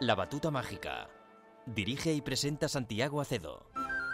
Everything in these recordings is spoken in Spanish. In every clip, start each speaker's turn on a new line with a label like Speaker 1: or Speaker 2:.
Speaker 1: La batuta mágica. Dirige y presenta Santiago Acedo.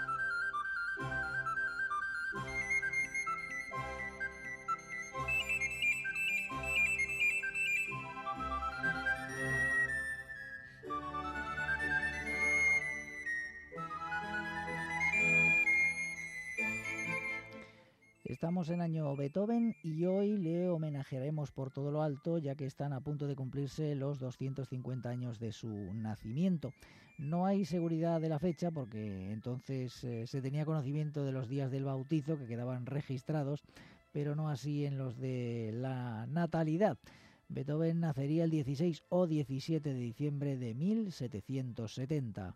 Speaker 2: Estamos en año Beethoven y hoy le homenajearemos por todo lo alto, ya que están a punto de cumplirse los 250 años de su nacimiento. No hay seguridad de la fecha porque entonces se tenía conocimiento de los días del bautizo que quedaban registrados, pero no así en los de la natalidad. Beethoven nacería el 16 o 17 de diciembre de 1770.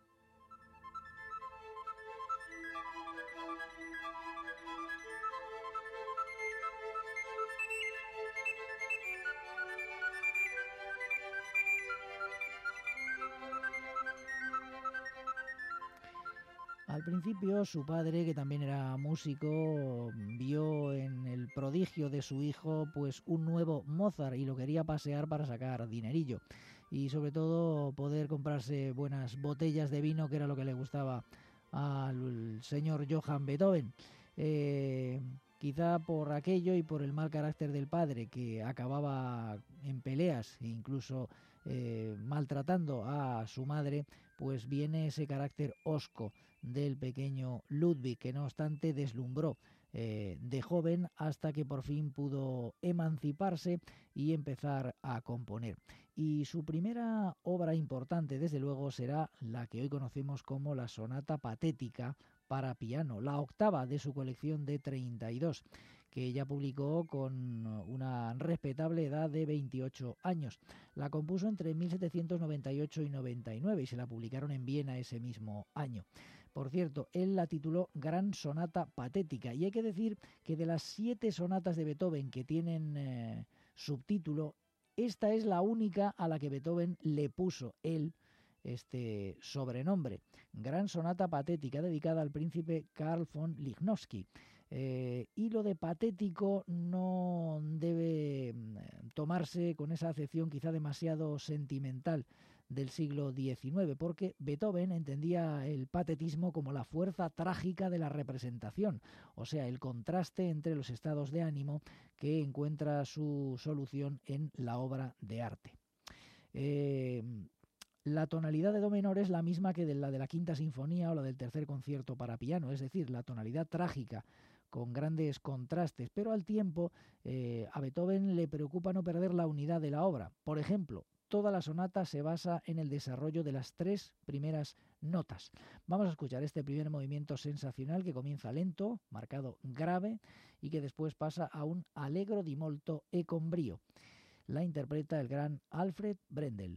Speaker 2: Al principio su padre, que también era músico, vio en el prodigio de su hijo pues un nuevo Mozart y lo quería pasear para sacar dinerillo y sobre todo poder comprarse buenas botellas de vino, que era lo que le gustaba al señor Johann Beethoven. Quizá por aquello y por el mal carácter del padre, que acababa en peleas e incluso maltratando a su madre, pues viene ese carácter hosco del pequeño Ludwig, que no obstante deslumbró de joven hasta que por fin pudo emanciparse y empezar a componer. Y su primera obra importante, desde luego, será la que hoy conocemos como la Sonata Patética para piano, la octava de su colección de 32, que ella publicó con una respetable edad de 28 años. La compuso entre 1798 y 99 y se la publicaron en Viena ese mismo año. Por cierto, él la tituló Gran Sonata Patética, y hay que decir que de las 7 sonatas de Beethoven que tienen subtítulo, esta es la única a la que Beethoven le puso él este sobrenombre, Gran Sonata Patética, dedicada al príncipe Karl von Lichnowsky. Y lo de patético no debe tomarse con esa acepción quizá demasiado sentimental del siglo XIX, porque Beethoven entendía el patetismo como la fuerza trágica de la representación, o sea, el contraste entre los estados de ánimo que encuentra su solución en la obra de arte. La tonalidad de do menor es la misma que la de la quinta sinfonía o la del tercer concierto para piano, es decir, la tonalidad trágica con grandes contrastes, pero al tiempo a Beethoven le preocupa no perder la unidad de la obra. Por ejemplo, toda la sonata se basa en el desarrollo de las 3 primeras notas. Vamos a escuchar este primer movimiento sensacional que comienza lento, marcado grave, y que después pasa a un allegro di molto e con brio. La interpreta el gran Alfred Brendel.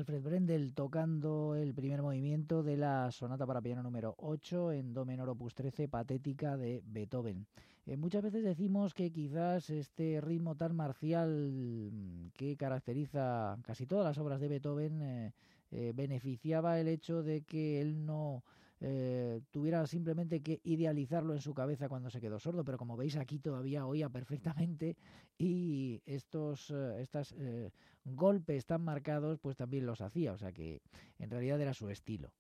Speaker 2: Alfred Brendel tocando el primer movimiento de la sonata para piano número 8 en do menor opus 13, Patética de Beethoven. Muchas veces decimos que quizás este ritmo tan marcial que caracteriza casi todas las obras de Beethoven beneficiaba el hecho de que él no tuviera simplemente que idealizarlo en su cabeza cuando se quedó sordo, pero como veis aquí todavía oía perfectamente y estos golpes tan marcados pues también los hacía, o sea que en realidad era su estilo.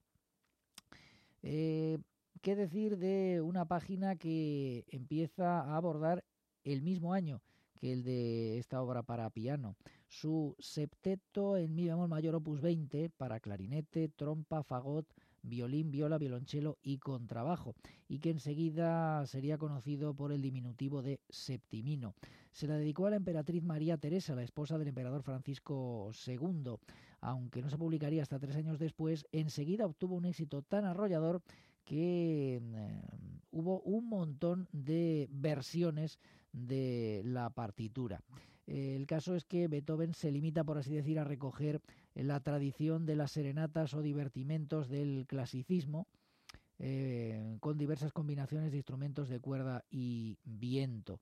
Speaker 2: ¿Qué decir de una página que empieza a abordar el mismo año que el de esta obra para piano? Su septeto en mi bemol mayor opus 20 para clarinete, trompa, fagot, violín, viola, violonchelo y contrabajo, y que enseguida sería conocido por el diminutivo de septimino. Se la dedicó a la emperatriz María Teresa, la esposa del emperador Francisco II. Aunque no se publicaría hasta 3 años después, enseguida obtuvo un éxito tan arrollador que hubo un montón de versiones de la partitura. El caso es que Beethoven se limita, por así decir, a recoger la tradición de las serenatas o divertimentos del clasicismo, con diversas combinaciones de instrumentos de cuerda y viento.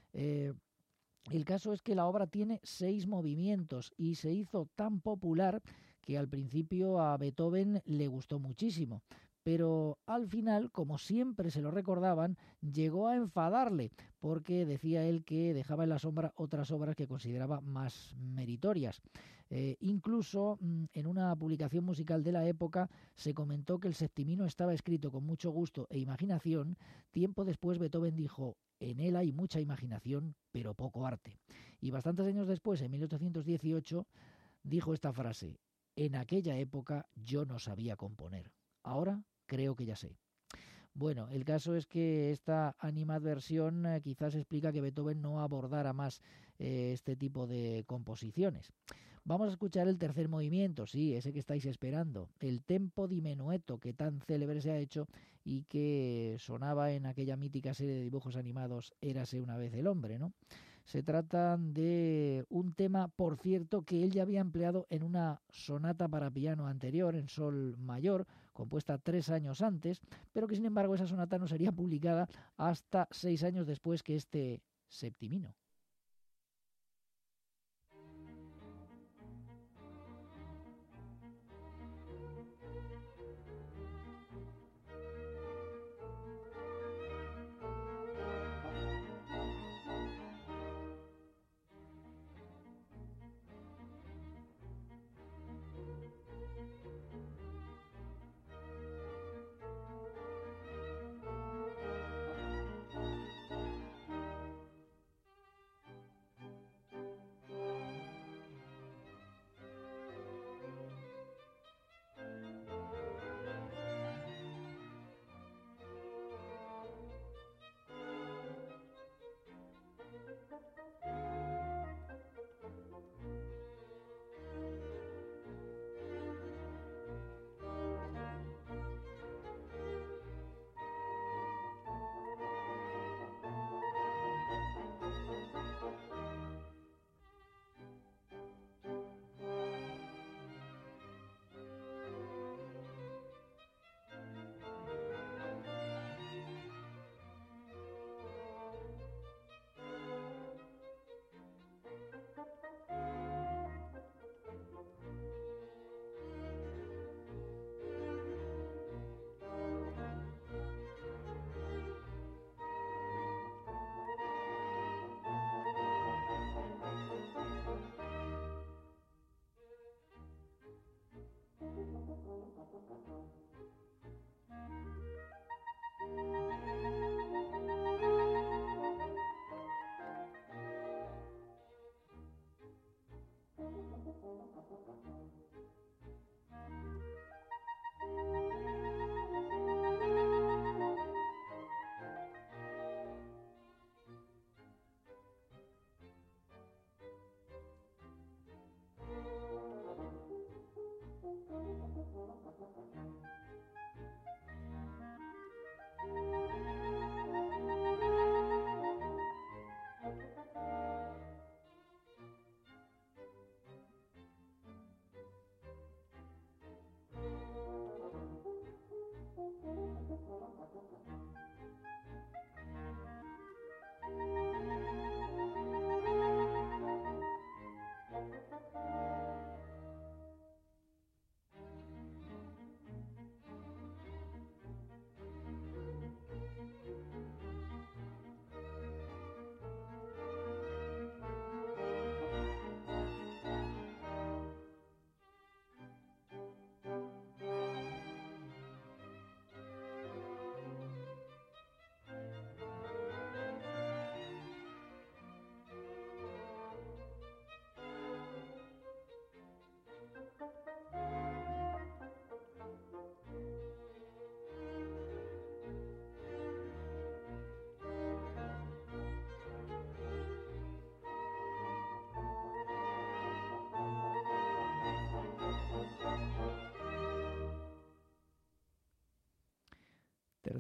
Speaker 2: El caso es que la obra tiene 6 movimientos y se hizo tan popular que al principio a Beethoven le gustó muchísimo, pero al final, como siempre se lo recordaban, llegó a enfadarle, porque decía él que dejaba en la sombra otras obras que consideraba más meritorias. Incluso en una publicación musical de la época se comentó que el septimino estaba escrito con mucho gusto e imaginación. Tiempo después Beethoven dijo: en él hay mucha imaginación, pero poco arte. Y bastantes años después, en 1818, dijo esta frase: en aquella época yo no sabía componer. Ahora creo que ya sé. Bueno, el caso es que esta animadversión quizás explica que Beethoven no abordara más este tipo de composiciones. Vamos a escuchar el tercer movimiento, sí, ese que estáis esperando, el tempo di menuetto, que tan célebre se ha hecho y que sonaba en aquella mítica serie de dibujos animados Érase una vez el hombre, ¿no? Se trata de un tema, por cierto, que él ya había empleado en una sonata para piano anterior, en sol mayor, compuesta 3 años antes, pero que sin embargo esa sonata no sería publicada hasta 6 años después que este septimino.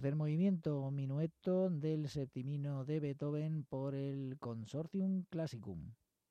Speaker 2: tercer movimiento, minueto del septimino de Beethoven por el Consortium Classicum.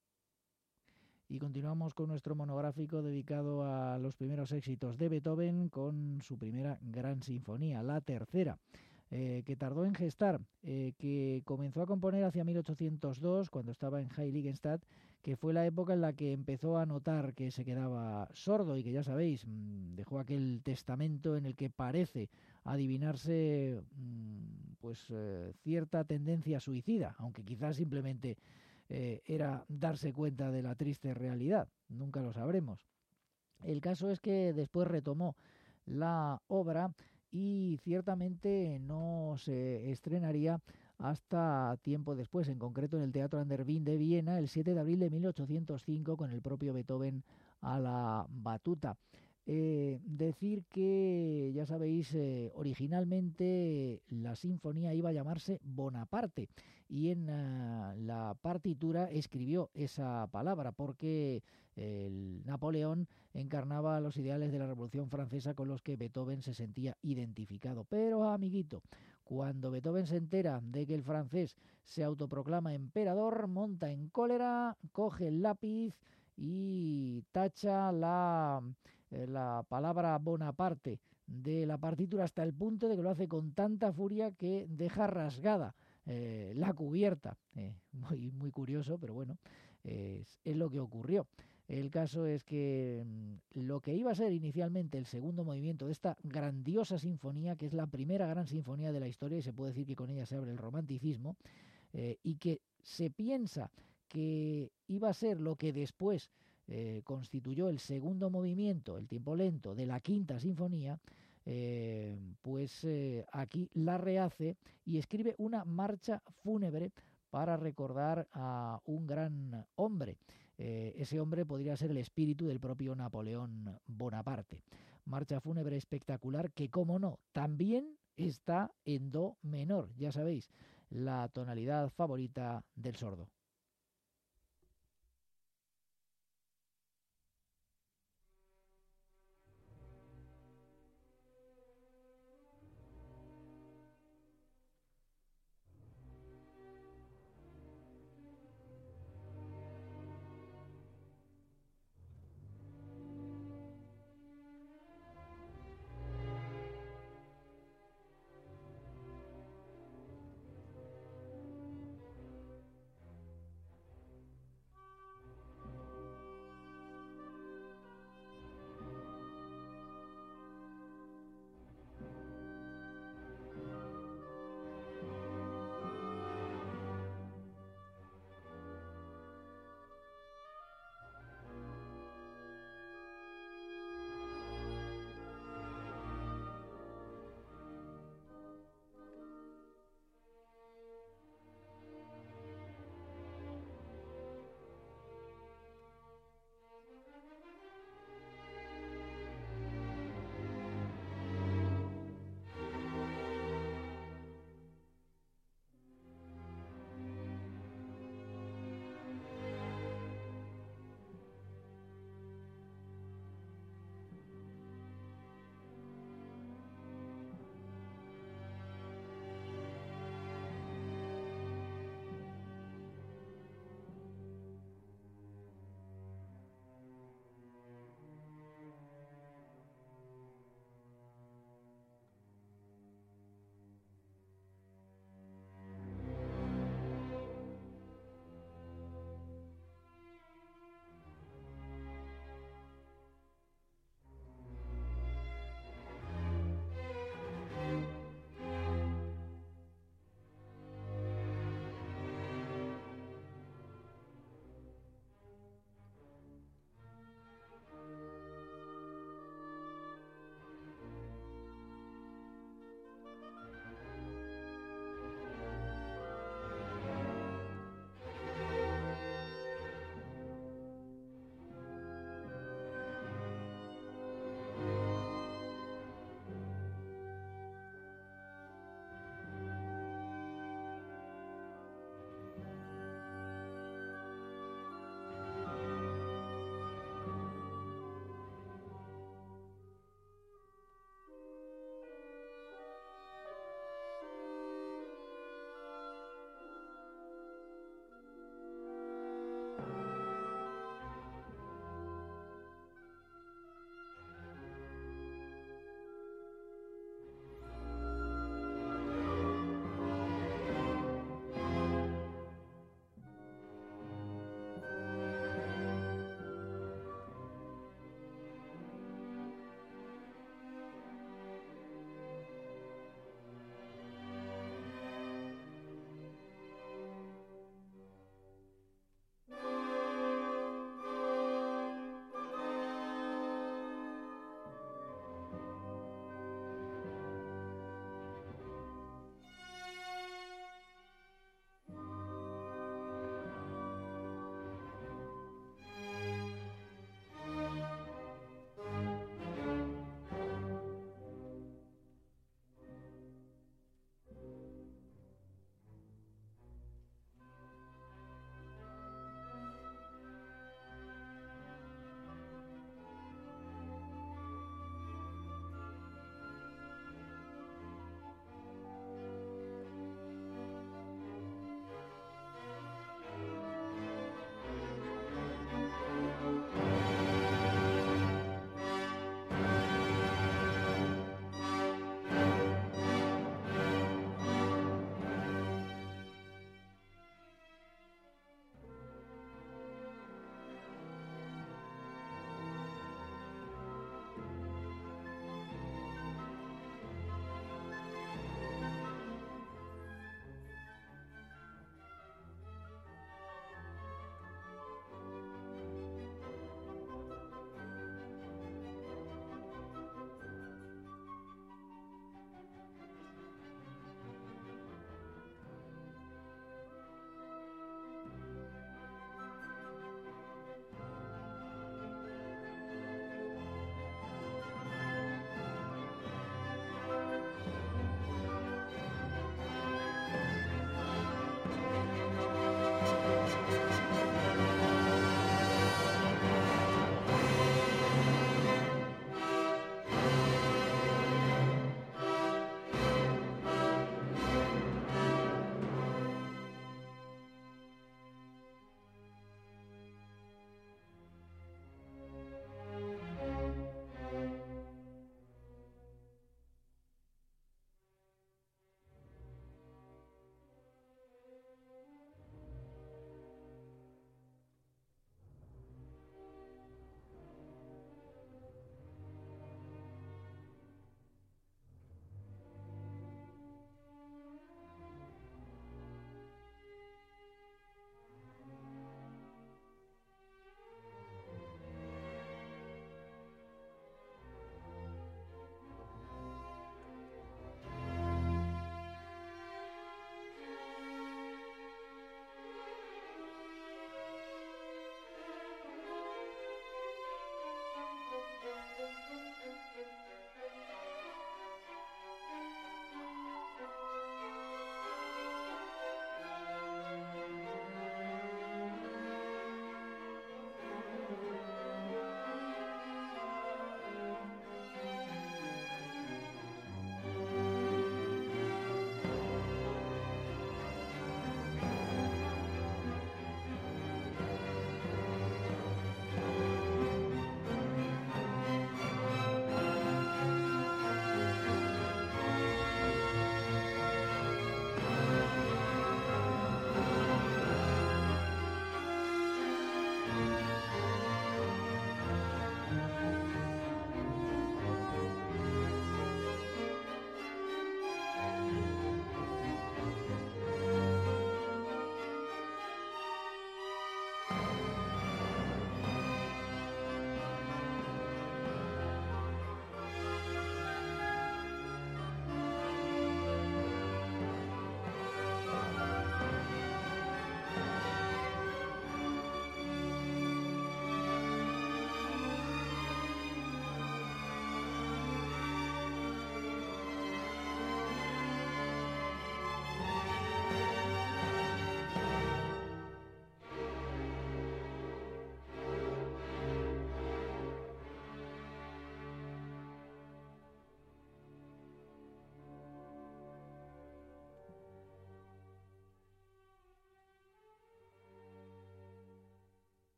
Speaker 2: Y continuamos con nuestro monográfico dedicado a los primeros éxitos de Beethoven con su primera gran sinfonía, la tercera, que tardó en gestar, que comenzó a componer hacia 1802 cuando estaba en Heiligenstadt, que fue la época en la que empezó a notar que se quedaba sordo y que, ya sabéis, dejó aquel testamento en el que parece adivinarse cierta tendencia suicida, aunque quizás simplemente era darse cuenta de la triste realidad, nunca lo sabremos. El caso es que después retomó la obra y ciertamente no se estrenaría hasta tiempo después, en concreto en el Teatro An der Wien de Viena, el 7 de abril de 1805, con el propio Beethoven a la batuta. Decir que, ya sabéis, originalmente la sinfonía iba a llamarse Bonaparte y en la partitura escribió esa palabra porque el Napoleón encarnaba los ideales de la Revolución Francesa con los que Beethoven se sentía identificado. Pero, amiguito, cuando Beethoven se entera de que el francés se autoproclama emperador, monta en cólera, coge el lápiz y tacha la palabra Bonaparte de la partitura hasta el punto de que lo hace con tanta furia que deja rasgada la cubierta. Muy curioso, pero bueno, es lo que ocurrió. El caso es que lo que iba a ser inicialmente el segundo movimiento de esta grandiosa sinfonía, que es la primera gran sinfonía de la historia y se puede decir que con ella se abre el romanticismo, y que se piensa que iba a ser lo que después constituyó el segundo movimiento, el tiempo lento, de la quinta sinfonía, aquí la rehace y escribe una marcha fúnebre para recordar a un gran hombre. Ese hombre podría ser el espíritu del propio Napoleón Bonaparte. Marcha fúnebre espectacular que, como no, también está en do menor, ya sabéis, la tonalidad favorita del sordo.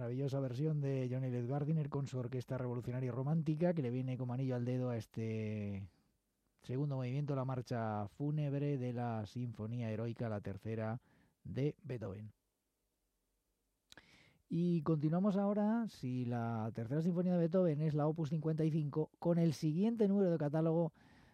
Speaker 2: maravillosa versión de Johnny Elliott Gardiner con su orquesta revolucionaria romántica, que le viene como anillo al dedo a este segundo movimiento, la marcha fúnebre de la Sinfonía Heroica, la tercera de Beethoven. Y continuamos ahora, si la tercera sinfonía de Beethoven es la Opus 55, con el siguiente número de catálogo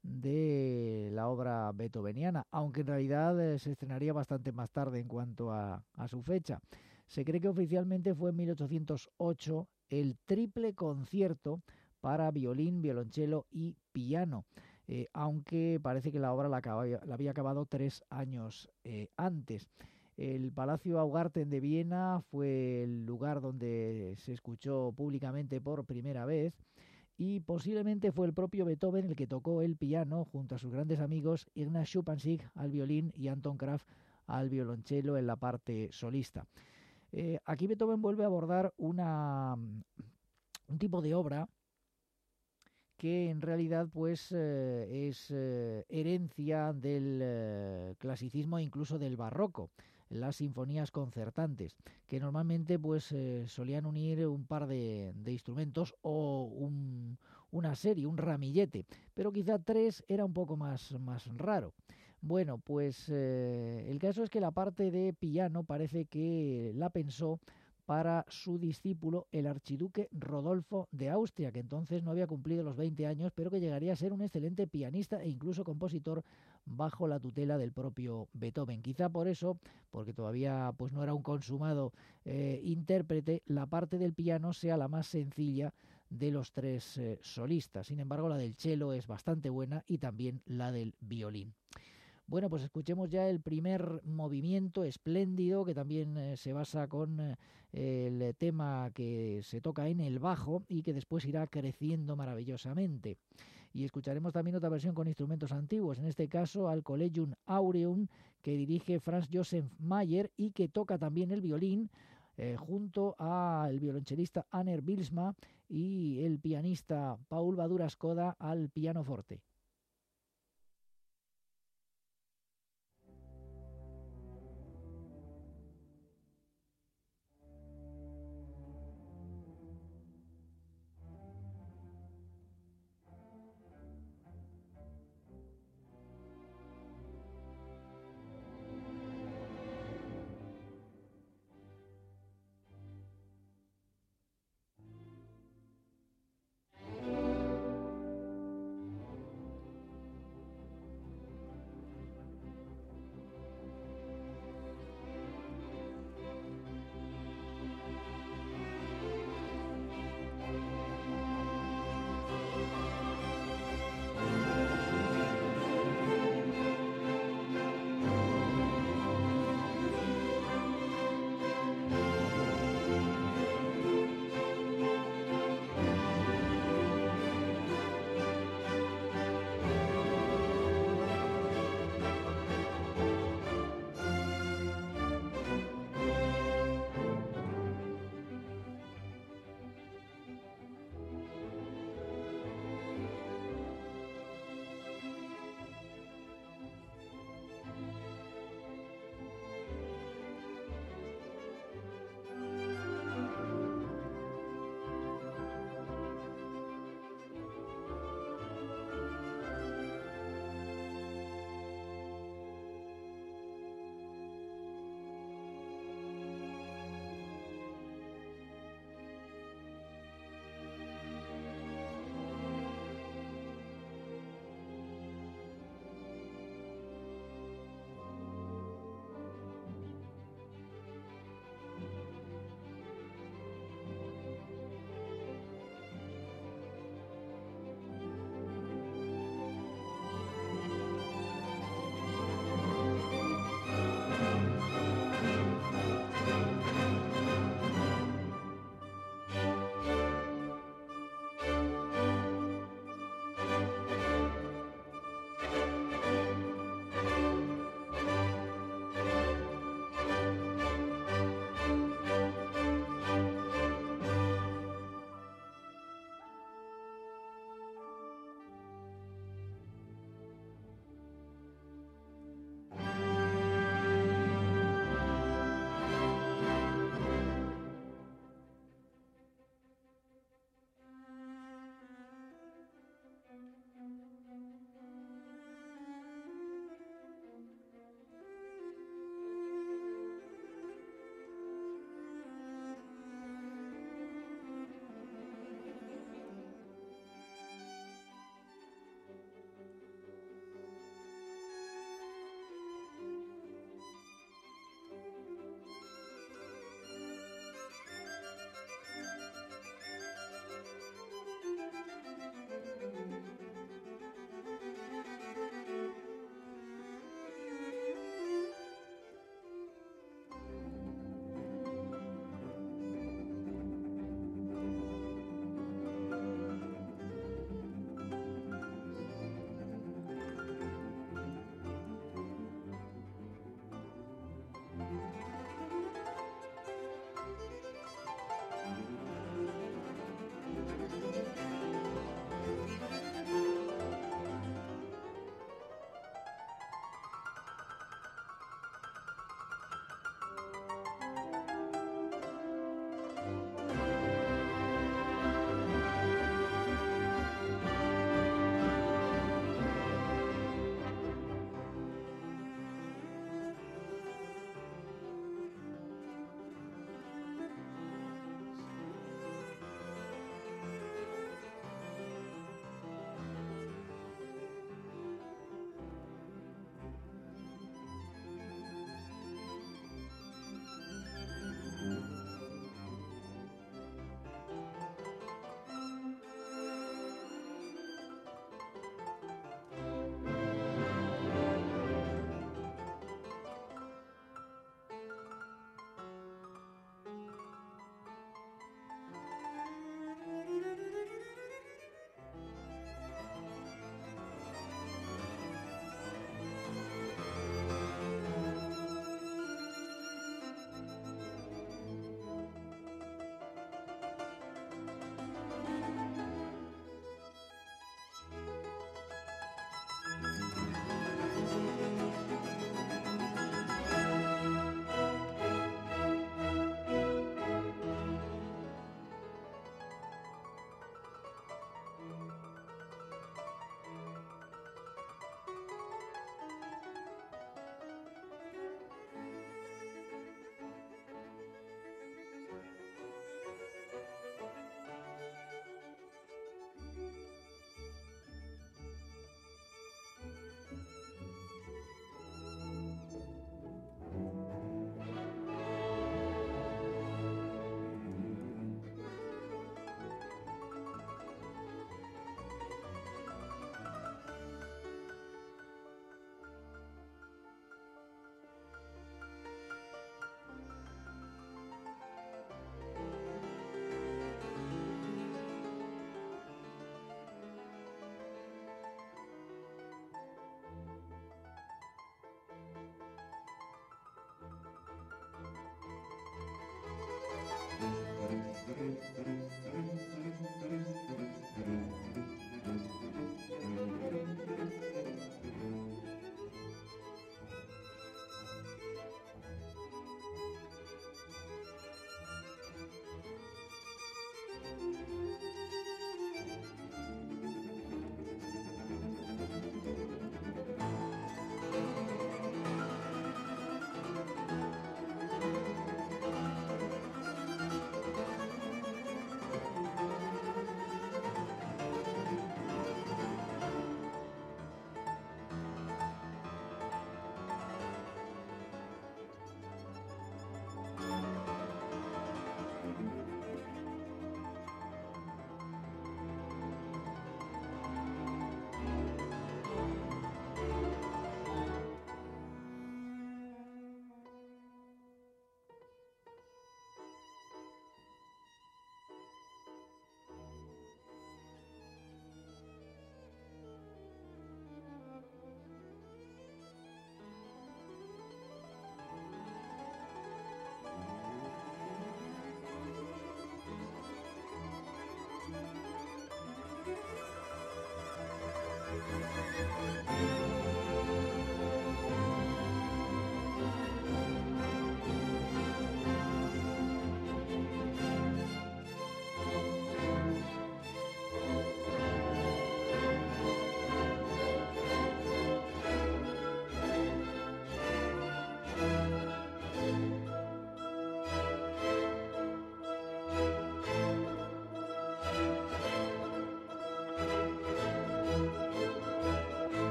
Speaker 2: de la obra beethoveniana, aunque en realidad se estrenaría bastante más tarde en cuanto a su fecha. Se cree que oficialmente fue en 1808 el triple concierto para violín, violonchelo y piano, aunque parece que la obra la había acabado 3 años antes. El Palacio Augarten de Viena fue el lugar donde se escuchó públicamente por primera vez, y posiblemente fue el propio Beethoven el que tocó el piano junto a sus grandes amigos Ignaz Schuppanzig al violín y Anton Kraft al violonchelo en la parte solista. Aquí Beethoven vuelve a abordar un tipo de obra que en realidad pues es herencia del clasicismo e incluso del barroco, las sinfonías concertantes, que normalmente pues solían unir un par de instrumentos o una serie, un ramillete, pero quizá 3 era un poco más raro. Bueno, pues el caso es que la parte de piano parece que la pensó para su discípulo, el archiduque Rodolfo de Austria, que entonces no había cumplido los 20 años, pero que llegaría a ser un excelente pianista e incluso compositor bajo la tutela del propio Beethoven. Quizá por eso, porque todavía pues no era un consumado intérprete, la parte del piano sea la más sencilla de los 3 solistas. Sin embargo, la del cello es bastante buena y también la del violín. Bueno, pues escuchemos ya el primer movimiento espléndido, que también se basa con el tema que se toca en el bajo y que después irá creciendo maravillosamente. Y escucharemos también otra versión con instrumentos antiguos, en este caso al Collegium Aureum, que dirige Franz Joseph Mayer y que toca también el violín junto al violonchelista Aner Bilsma y el pianista Paul Badura Skoda al pianoforte.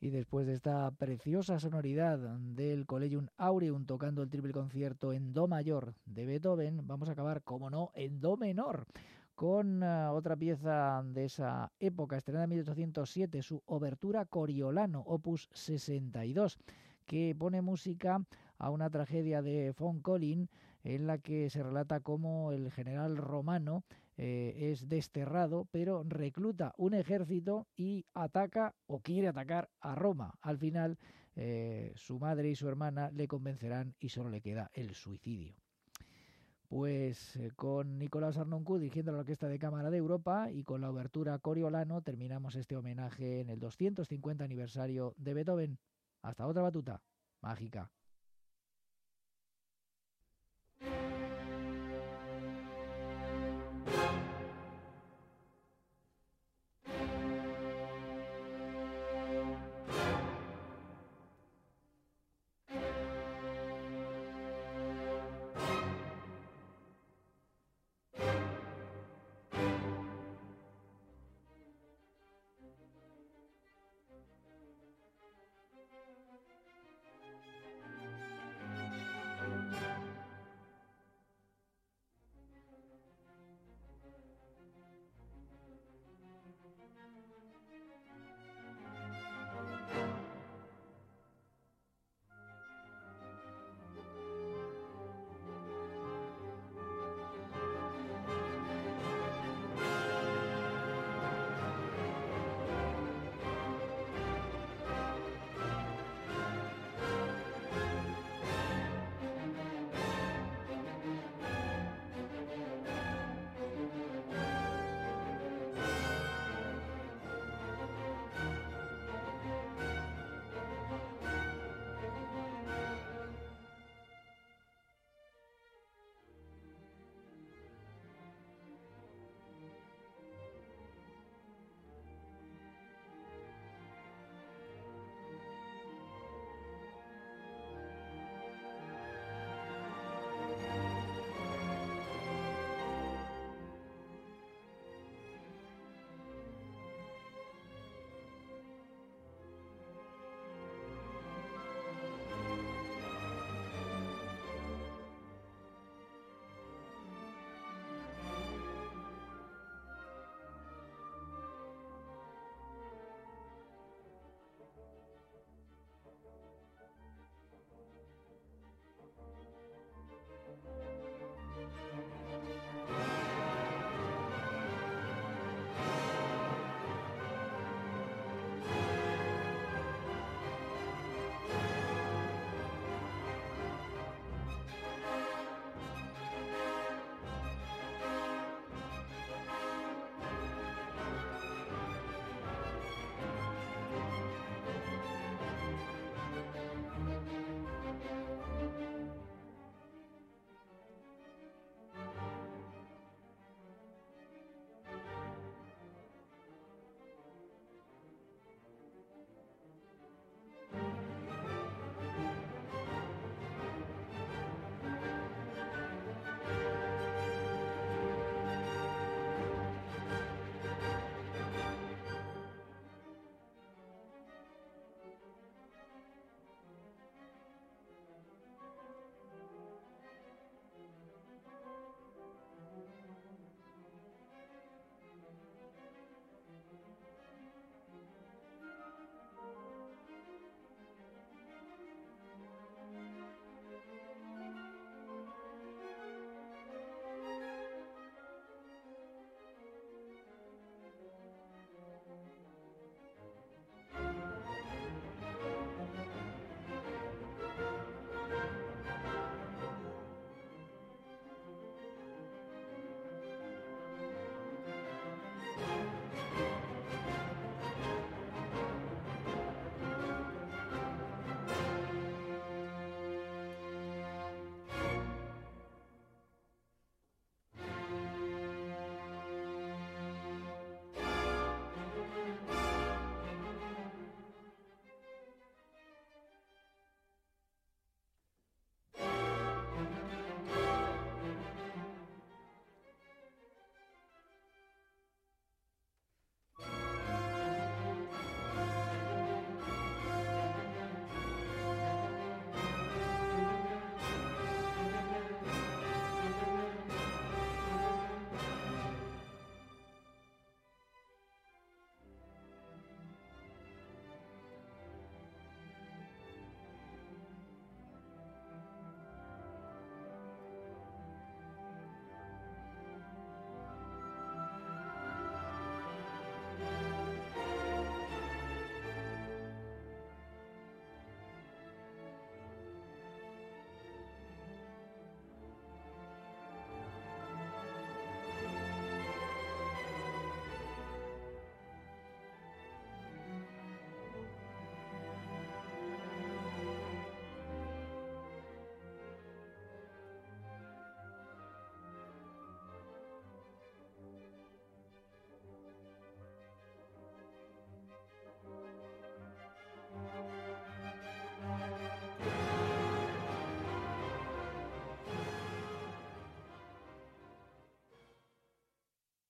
Speaker 2: Y después de esta preciosa sonoridad del Collegium Aureum tocando el triple concierto en do mayor de Beethoven, vamos a acabar, como no, en do menor, con otra pieza de esa época, estrenada en 1807, su Obertura Coriolano, opus 62, que pone música a una tragedia de von Collin en la que se relata cómo el general romano es desterrado, pero recluta un ejército y ataca o quiere atacar a Roma. Al final, su madre y su hermana le convencerán y solo le queda el suicidio. Pues con Nicolás Arnoncourt dirigiendo la Orquesta de Cámara de Europa y con la obertura Coriolano terminamos este homenaje en el 250 aniversario de Beethoven. Hasta otra batuta mágica.